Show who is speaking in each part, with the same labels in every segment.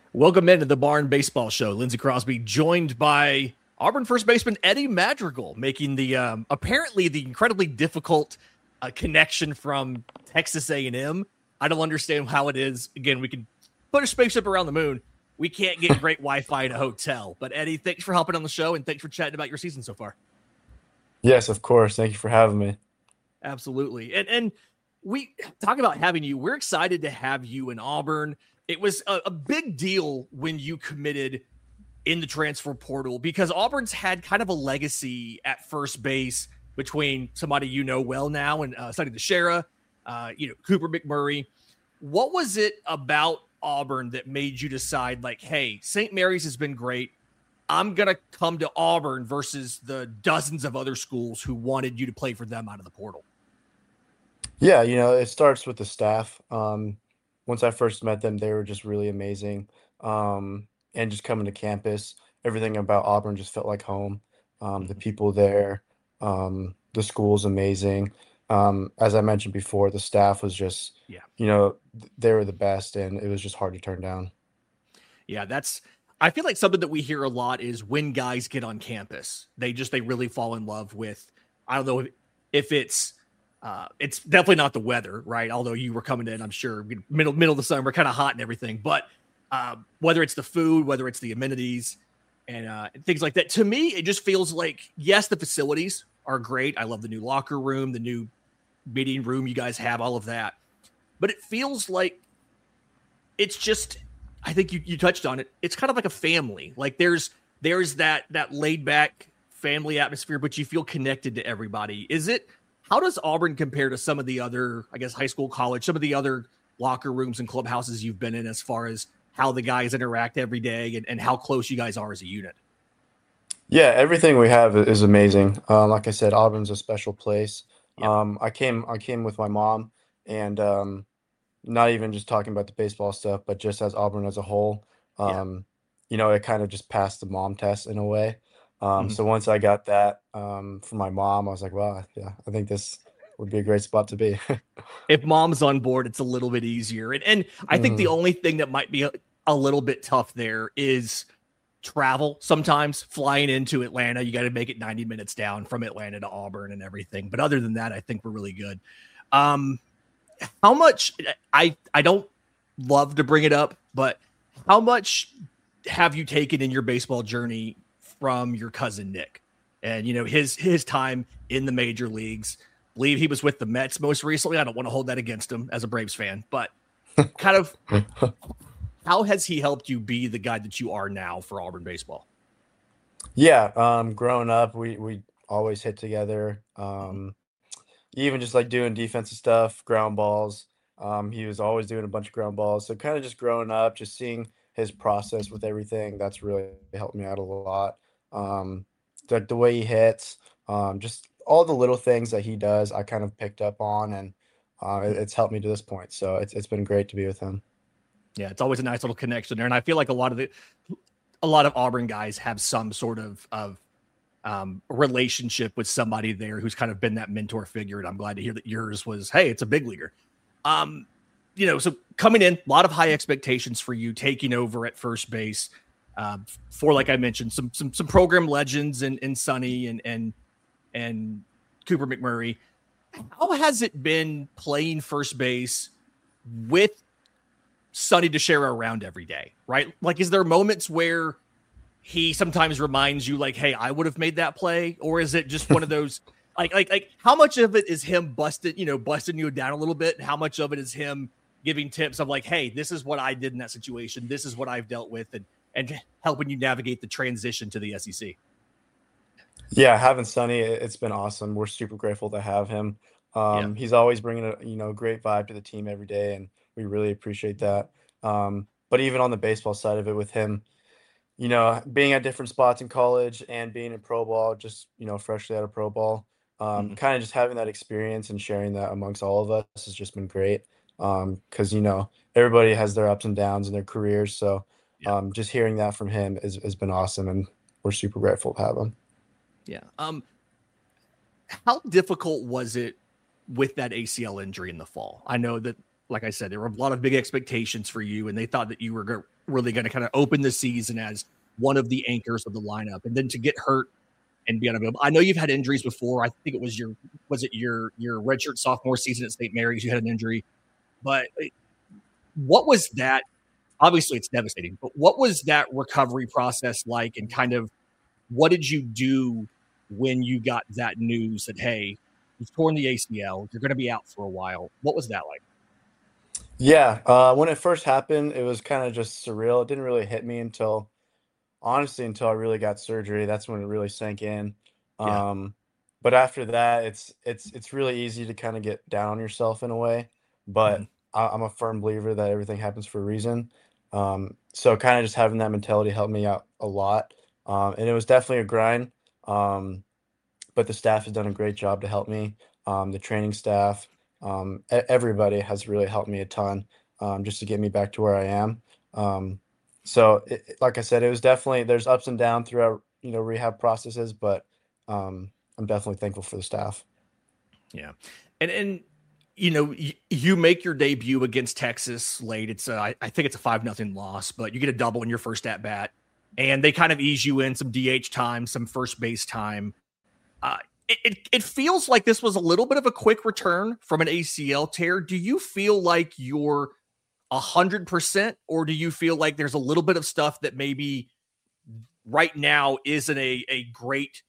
Speaker 1: Welcome into the Barn Baseball Show. Lindsey Crosby joined by Auburn first baseman Eddie Madrigal, making the apparently the incredibly difficult connection from Texas A&M. I don't understand how it is. Again, we can put a spaceship around the moon. We can't get great Wi-Fi in a hotel. But Eddie, thanks for helping on the show, and thanks for chatting about your season so far.
Speaker 2: Yes, of course. Thank you for having me.
Speaker 1: Absolutely. And we talk about having you. We're excited to have you in Auburn. It was a big deal when you committed in the transfer portal because Auburn's had kind of a legacy at first base between somebody you know well now and Sonny DeShera, Cooper McMurray. What was it about Auburn that made you decide, like, hey, St. Mary's has been great. I'm going to come to Auburn versus the dozens of other schools who wanted you to play for them out of the portal?
Speaker 2: Yeah, it starts with the staff. Once I first met them, they were just really amazing. And just coming to campus, everything about Auburn just felt like home. The
Speaker 1: Mhm.
Speaker 2: people there, the school's amazing. As I mentioned before, the staff was just,
Speaker 1: Yeah.
Speaker 2: they were the best, and it was just hard to turn down.
Speaker 1: Yeah, I feel like something that we hear a lot is when guys get on campus, they really fall in love with, I don't know if it's definitely not the weather, right? Although you were coming in, I'm sure middle of the summer, kind of hot and everything, but whether it's the food, whether it's the amenities and things like that, to me, it just feels like, yes, the facilities are great. I love the new locker room, the new meeting room you guys have, all of that. But it feels like it's just, I think you touched on it. It's kind of like a family. Like there's that laid back family atmosphere, but you feel connected to everybody. How does Auburn compare to some of the other, I guess, high school, college, some of the other locker rooms and clubhouses you've been in as far as how the guys interact every day and how close you guys are as a unit?
Speaker 2: Yeah, everything we have is amazing. Like I said, Auburn's a special place.
Speaker 1: Yep.
Speaker 2: I came with my mom, and not even just talking about the baseball stuff, but just as Auburn as a whole.
Speaker 1: Yeah.
Speaker 2: Um, it kind of just passed the mom test in a way.
Speaker 1: Mhm.
Speaker 2: So once I got that from my mom, I was like, wow, yeah, I think this would be a great spot to be.
Speaker 1: If mom's on board, it's a little bit easier. And I think the
Speaker 2: hmm
Speaker 1: only thing that might be a little bit tough there is travel. Sometimes flying into Atlanta, you got to make it 90 minutes down from Atlanta to Auburn and everything. But other than that, I think we're really good. Um, how much I don't love to bring it up, but how much have you taken in your baseball journey from your cousin Nick? And his time in the major leagues. I believe he was with the Mets most recently. I don't want to hold that against him as a Braves fan, but kind of how has he helped you be the guy that you are now for Auburn baseball?
Speaker 2: Yeah, growing up, we always hit together.
Speaker 1: Mhm.
Speaker 2: Even just like doing defensive stuff, ground balls. He was always doing a bunch of ground balls. So kind of just growing up, just seeing his process with everything, that's really helped me out a lot. Um, the way he hits, just all the little things that he does, I kind of picked up on, and it's helped me to this point. So it's been great to be with him.
Speaker 1: Yeah, it's always a nice little connection there, and I feel like a lot of Auburn guys have some sort of relationship with somebody there who's kind of been that mentor figure. And I'm glad to hear that yours was, hey, it's a big leaguer. Um, so coming in, a lot of high expectations for you taking over at first base. For like I mentioned, some program legends and Sonny and Cooper McMurray. How has it been playing first base with Sonny DeShera around every day? Right? Like, is there moments where he sometimes reminds you, like, hey, I would have made that play? Or is it just one of those, like how much of it is him busting you down a little bit? And how much of it is him giving tips of like, hey, this is what I did in that situation. This is what I've dealt with and helping you navigate the transition to the SEC.
Speaker 2: Yeah, having Sonny, it's been awesome. We're super grateful to have him.
Speaker 1: Yeah.
Speaker 2: He's always bringing a great vibe to the team every day, and we really appreciate that. But even on the baseball side of it, with him, being at different spots in college and being in pro ball, just freshly out of pro ball,
Speaker 1: Mhm.
Speaker 2: kind of just having that experience and sharing that amongst all of us has just been great. Because everybody has their ups and downs in their careers, so
Speaker 1: Yeah.
Speaker 2: just hearing that from him has been awesome, and we're super grateful to have him.
Speaker 1: Yeah. How difficult was it with that ACL injury in the fall? I know that like I said, there were a lot of big expectations for you, and they thought that you were really going to kind of open the season as one of the anchors of the lineup. And then to get hurt and be unavailable. I know you've had injuries before. I think it was your redshirt sophomore season at St. Mary's? You had an injury, but what was that? Obviously, it's devastating. But what was that recovery process like? And kind of what did you do when you got that news that hey, you've torn the ACL, you're going to be out for a while? What was that like?
Speaker 2: Yeah, when it first happened, it was kind of just surreal. It didn't really hit me until honestly, until I really got surgery. That's when it really sank in.
Speaker 1: Yeah.
Speaker 2: But after that, it's really easy to kind of get down on yourself in a way. But
Speaker 1: Mhm.
Speaker 2: I'm a firm believer that everything happens for a reason. So kind of just having that mentality helped me out a lot. And it was definitely a grind. But the staff has done a great job to help me. The training staff, everybody has really helped me a ton, just to get me back to where I am. So like I said, it was definitely there's ups and downs throughout, rehab processes, but I'm definitely thankful for the staff.
Speaker 1: Yeah. And you make your debut against Texas late. I think it's a 5-0 loss, but you get a double in your first at bat, and they kind of ease you in some DH time, some first base time. Uh, it feels like this was a little bit of a quick return from an ACL tear. Do you feel like you're 100%, or do you feel like there's a little bit of stuff that maybe right now isn't a great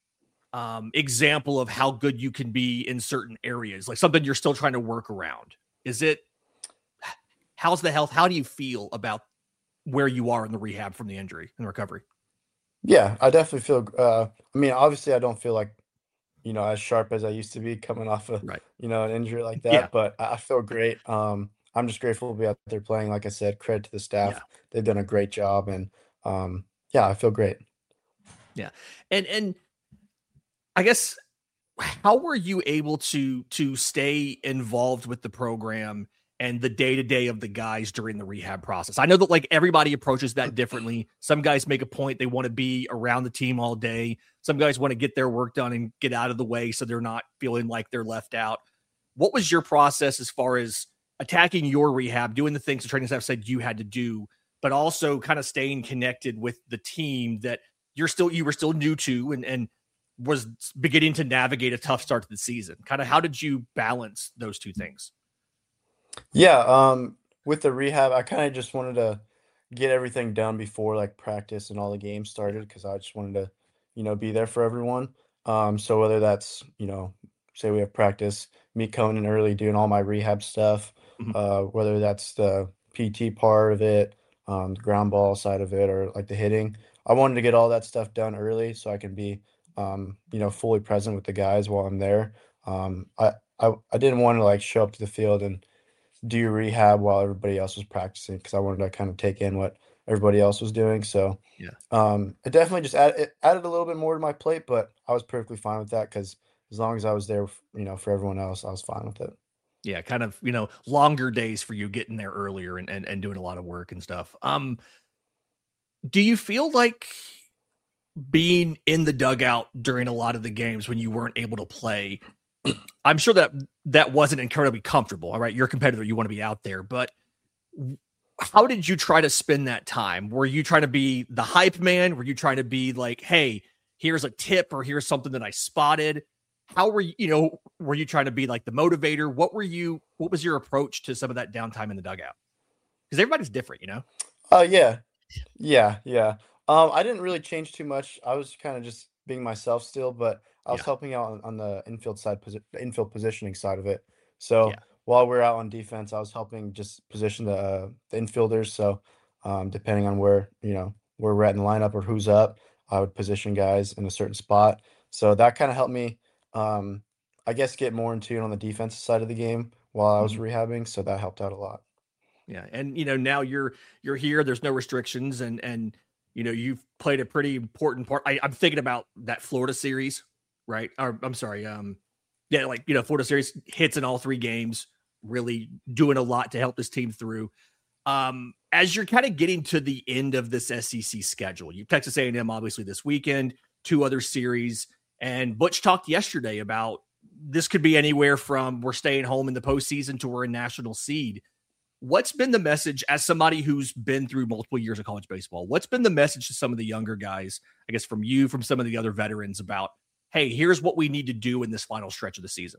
Speaker 1: example of how good you can be in certain areas, like something you're still trying to work around? Is it, how's the health? How do you feel about where you are in the rehab from the injury and recovery?
Speaker 2: Yeah, I definitely feel. I mean, obviously, I don't feel like as sharp as I used to be coming off of
Speaker 1: Right.
Speaker 2: an injury like
Speaker 1: Yeah.
Speaker 2: that, but I feel great. I'm just grateful to be out there playing. Like I said, credit to the
Speaker 1: Yeah.
Speaker 2: staff; they've done a great job, and yeah, I feel great.
Speaker 1: Yeah. And I guess, how were you able to stay involved with the program and the day-to-day of the guys during the rehab process? I know that like everybody approaches that differently. Some guys make a point they want to be around the team all day. Some guys want to get their work done and get out of the way so they're not feeling like they're left out. What was your process as far as attacking your rehab, doing the things the training staff said you had to do, but also kind of staying connected with the team that you were still new to, and was beginning to navigate a tough start to the season? Kind of how did you balance those two things?
Speaker 2: Yeah, with the rehab, I kind of just wanted to get everything done before like practice and all the games
Speaker 1: Yeah.
Speaker 2: started because I just wanted to, be there for everyone. So whether that's, say we have practice, me coming in early, doing all my rehab stuff,
Speaker 1: Mhm.
Speaker 2: whether that's the PT part of it, the ground ball side of it, or like the hitting, I wanted to get all that stuff done early so I can be, fully present with the guys while I'm there. I didn't want to like show up to the field and do rehab while everybody else was practicing because I wanted to kind of take in what everybody else was doing. So
Speaker 1: Yeah.
Speaker 2: it definitely just it added a little bit more to my plate, but I was perfectly fine with that because as long as I was there, for everyone else, I was fine with it.
Speaker 1: Yeah. Kind of, longer days for you getting there earlier and doing a lot of work and stuff. Do you feel like being in the dugout during a lot of the games when you weren't able to play, I'm sure that wasn't incredibly comfortable. All right. You're a competitor. You want to be out there, but how did you try to spend that time? Were you trying to be the hype man? Were you trying to be like, hey, here's a tip or here's something that I spotted? How were you trying to be like the motivator? What was your approach to some of that downtime in the dugout? Because everybody's different.
Speaker 2: Yeah, yeah. I didn't really change too much. I was kind of just being myself still, but I was
Speaker 1: Yeah.
Speaker 2: helping out on the the infield positioning side of it.
Speaker 1: Yeah.
Speaker 2: So while we're out on defense, I was helping just position the infielders. So depending on where we're at in the lineup or who's up, I would position guys in a certain spot. So that kind of helped me, um, I guess, get more in tune on the defensive side of the game while I was
Speaker 1: Mhm.
Speaker 2: rehabbing. So that helped out a lot.
Speaker 1: Yeah. And now you're here. There's no restrictions, and you've played a pretty important part. I'm thinking about that Florida series, right? Or I'm sorry, yeah, like Florida series hits in all three games, really doing a lot to help this team through. As you're kind of getting to the end of this SEC schedule, you Texas A&M obviously this weekend, two other series, and Butch talked yesterday about this could be anywhere from we're staying home in the postseason to we're a national seed. What's been the message as somebody who's been through multiple years of college baseball? What's been the message to some of the younger guys, I guess from you, from some of the other veterans about, hey, here's what we need to do in this final stretch of the season?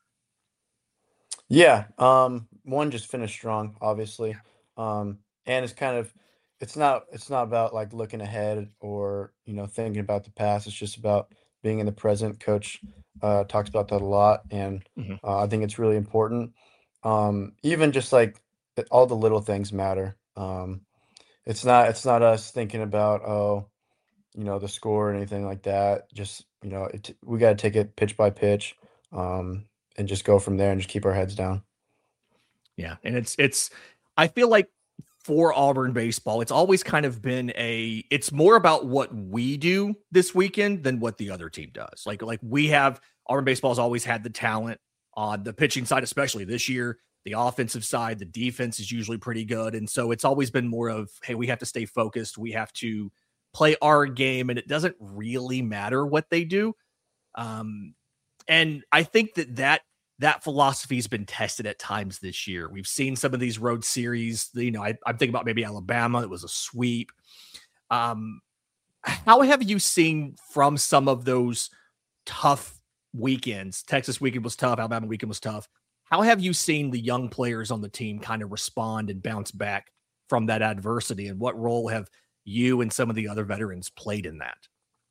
Speaker 2: Yeah, one, just finish strong, obviously. And it's kind of it's not about like looking ahead or, thinking about the past. It's just about being in the present. Coach talks about that a lot, and
Speaker 1: Mhm.
Speaker 2: I think it's really important. Even just like all the little things matter. It's not us thinking about, oh, the score or anything like that. Just, we got to take it pitch by pitch, and just go from there and just keep our heads down.
Speaker 1: Yeah. And I feel like for Auburn baseball, it's always kind of been it's more about what we do this weekend than what the other team does. Like we have Auburn baseball has always had the talent on the pitching side, especially this year. The offensive side, the defense is usually pretty good. And so it's always been more of, hey, we have to stay focused. We have to play our game, and it doesn't really matter what they do. Um, and I think that philosophy has been tested at times this year. We've seen some of these road series. I'm thinking about maybe Alabama. It was a sweep. Um, how have you seen from some of those tough weekends? Texas weekend was tough. Alabama weekend was tough. How have you seen the young players on the team kind of respond and bounce back from that adversity? And what role have you and some of the other veterans played in that?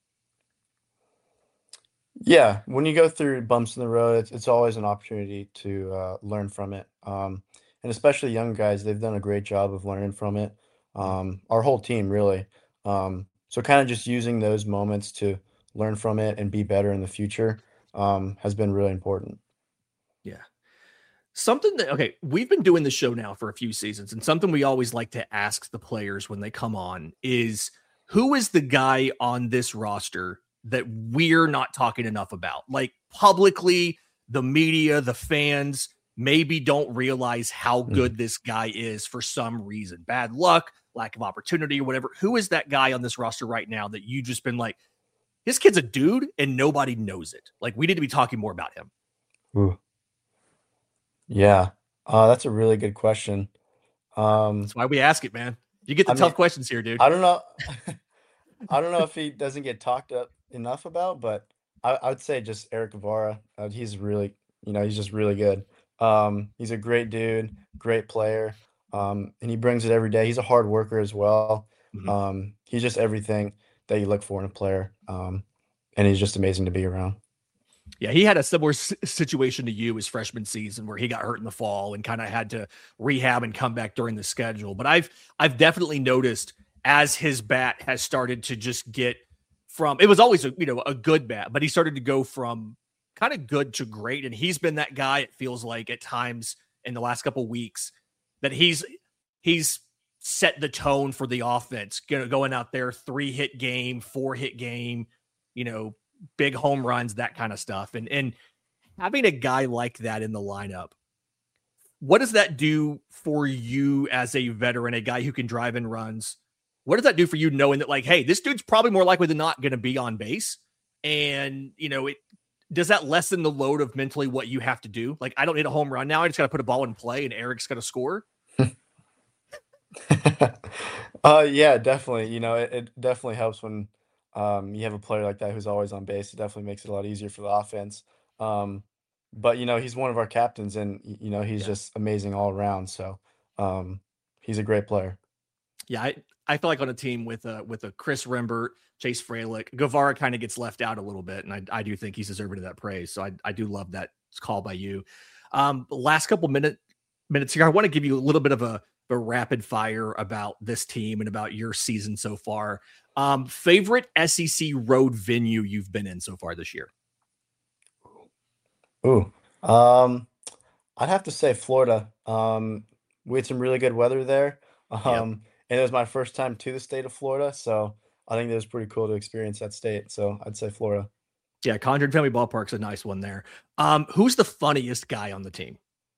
Speaker 2: Yeah, when you go through bumps in the road, it's always an opportunity to learn from it. And especially young guys, they've done a great job of learning from it.
Speaker 1: Mm.
Speaker 2: Our whole team, really. So kind of just using those moments to learn from it and be better in the future, has been really important.
Speaker 1: Yeah. Something that okay, we've been doing the show now for a few seasons, and something we always like to ask the players when they come on is who is the guy on this roster that we're not talking enough about? Like publicly, the media, the fans maybe don't realize how
Speaker 2: Mhm.
Speaker 1: good this guy is for some reason. Bad luck, lack of opportunity, or whatever. Who is that guy on this roster right now that you just been like, this kid's a dude and nobody knows it? Like, we need to be talking more about him.
Speaker 2: Ooh, yeah, that's a really good question.
Speaker 1: That's
Speaker 2: Um,
Speaker 1: why we ask it, man. You get the
Speaker 2: I mean,
Speaker 1: tough questions here, dude.
Speaker 2: I don't know. I don't know if he doesn't get talked up enough about, but I would say just Eric Guevara. He's really, he's just really good. He's a great dude, great player, and he brings it every day. He's a hard worker as well.
Speaker 1: Mhm.
Speaker 2: He's just everything that you look for in a player, and he's just amazing to be around.
Speaker 1: Yeah, he had a similar situation to you his freshman season where he got hurt in the fall and kind of had to rehab and come back during the schedule. But I've definitely noticed as his bat has started to just get from it was always a good bat, but he started to go from kind of good to great. And he's been that guy, it feels like at times in the last couple weeks that he's set the tone for the offense, going out there, 3-hit game, 4-hit game, you know, big home runs, that kind of stuff. And having a guy like that in the lineup, what does that do for you as a veteran, a guy who can drive in runs? What does that do for you knowing that, like, hey, this dude's probably more likely than not going to be on base? And, it does that lessen the load of mentally what you have to do? Like, I don't need a home run now. I just got to put a ball in play and Eric's going to score.
Speaker 2: Yeah, definitely. It definitely helps when you have a player like that who's always on base. It definitely makes it a lot easier for the offense. Um, but he's one of our captains, and he's
Speaker 1: Yeah.
Speaker 2: just amazing all around. So he's a great player.
Speaker 1: Yeah, I feel like on a team with a Chris Rembert, Chase Fralick, Guevara kind of gets left out a little bit, and I do think he's deserving of that praise. So I do love that call by you. Last couple minutes here, I want to give you a little bit of a rapid fire about this team and about your season so far. Favorite SEC road venue you've been in so far this year?
Speaker 2: Ooh, um, I'd have to say Florida. We had some really good weather there,
Speaker 1: Yep.
Speaker 2: and it was my first time to the state of Florida, so I think it was pretty cool to experience that state. So I'd say Florida.
Speaker 1: Yeah, Conjured Family Ballpark's a nice one there. Who's the funniest guy on the team?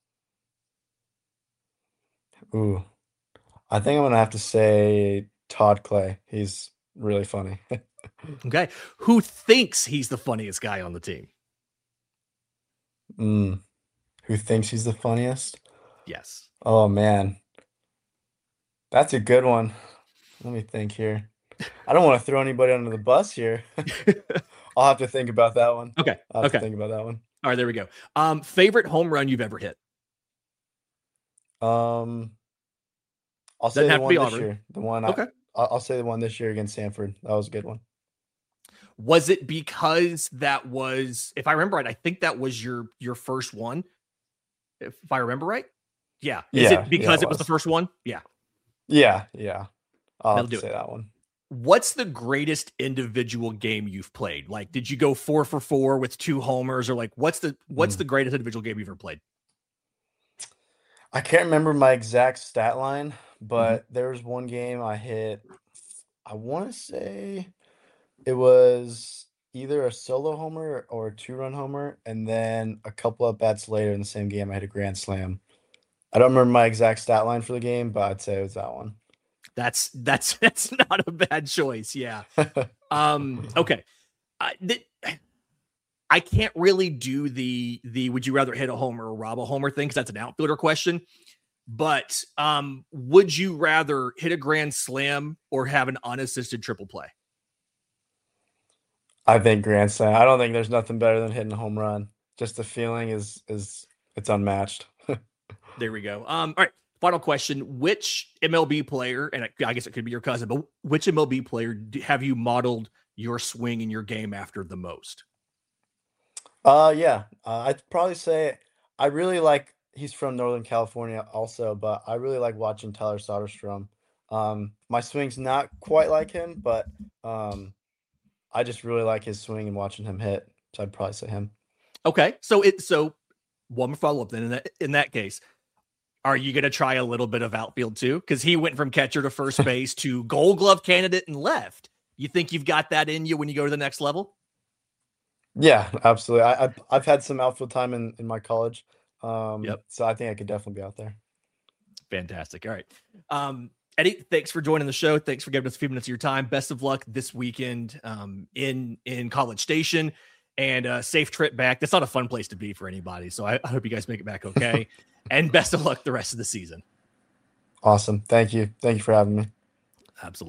Speaker 2: Ooh. I think I'm gonna have to say Todd Clay. He's really funny.
Speaker 1: Okay. Who thinks he's the funniest guy on the team?
Speaker 2: Mm, who thinks he's the funniest?
Speaker 1: Yes.
Speaker 2: Oh man, that's a good one. Let me think here. I don't want to throw anybody under the bus here. I'll have to think about that one.
Speaker 1: Okay.
Speaker 2: I'll have to
Speaker 1: Okay.
Speaker 2: think about that one.
Speaker 1: All right. There we go. Favorite home run you've ever hit?
Speaker 2: Um, I'll
Speaker 1: Doesn't
Speaker 2: say the
Speaker 1: have to be
Speaker 2: one this
Speaker 1: Auburn.
Speaker 2: year. The one
Speaker 1: Okay.
Speaker 2: I'll say the one this year against Sanford. That was a good one.
Speaker 1: Was it because that was, if I remember right, I think that was your first one, if I remember right? Yeah. Is
Speaker 2: Yeah,
Speaker 1: it
Speaker 2: yeah,
Speaker 1: because
Speaker 2: it
Speaker 1: it was the
Speaker 2: was.
Speaker 1: first one? Yeah.
Speaker 2: Yeah, yeah. I'll
Speaker 1: That'll
Speaker 2: have to
Speaker 1: do it.
Speaker 2: say that one.
Speaker 1: What's the greatest individual game you've played? Like, did you go 4 for 4 with 2 homers, or like, what's
Speaker 2: Mm.
Speaker 1: the greatest individual game you've ever played?
Speaker 2: I can't remember my exact stat line,
Speaker 1: Mhm.
Speaker 2: but there was one game I hit. I want to say it was either a solo homer or a two-run homer, and then a couple of bats later in the same game, I hit a grand slam. I don't remember my exact stat line for the game, but I'd say it was that one.
Speaker 1: That's not a bad choice. Yeah. Okay. I, I can't really do the would you rather hit a homer or rob a homer thing because that's an outfielder question. But would you rather hit a grand slam or have an unassisted triple play?
Speaker 2: I think grand slam. I don't think there's nothing better than hitting a home run. Just the feeling is it's unmatched.
Speaker 1: There we go. All right. Final question: which MLB player, and I guess it could be your cousin, but which MLB player have you modeled your swing in your game after the most?
Speaker 2: Yeah. I'd probably say I really like he's from Northern California also, but I really like watching Tyler Soderstrom. My swing's not quite like him, but I just really like his swing and watching him hit. So I'd probably say him.
Speaker 1: Okay, so one more follow up then. In that case, are you going to try a little bit of outfield too? Because he went from catcher to first base to Gold Glove candidate and left. You think you've got that in you when you go to the next level?
Speaker 2: Yeah, absolutely. I've had some outfield time in my college.
Speaker 1: Yep.
Speaker 2: So I think I could definitely be out there.
Speaker 1: Fantastic. All right. Eddie, thanks for joining the show. Thanks for giving us a few minutes of your time. Best of luck this weekend in College Station, and safe trip back. That's not a fun place to be for anybody. So I hope you guys make it back okay. And best of luck the rest of the season.
Speaker 2: Awesome. Thank you. Thank you for having me.
Speaker 1: Absolutely.